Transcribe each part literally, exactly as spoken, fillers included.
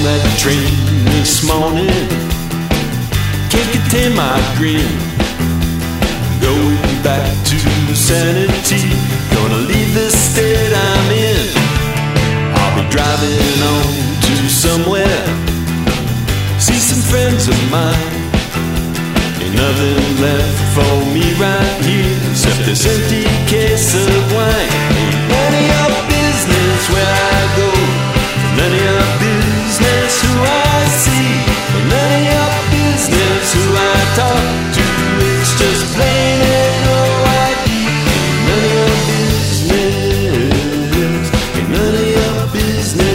that train this morning, can't contain my grin. Going back to sanity, gonna leave the state I'm in. I'll be driving on to somewhere, see some friends of mine. Ain't nothing left for me right here except this empty case of wine. Ain't none of your business where I go, none of your business who I see, none of your business who I talk to. It's just plain and O I D. None of your business, ain't none of your business.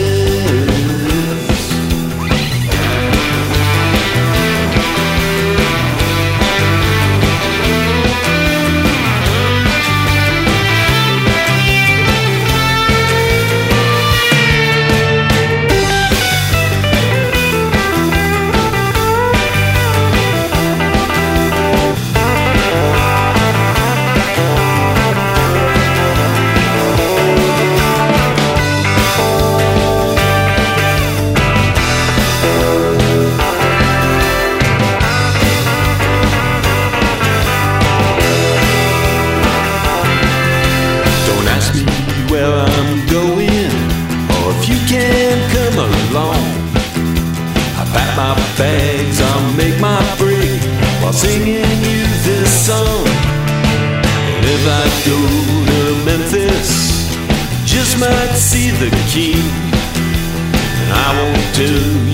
Where I'm going, or if you can come along. I pack my bags, I'll make my break while singing you this song. And if I go to Memphis, just might see the king, and I won't tell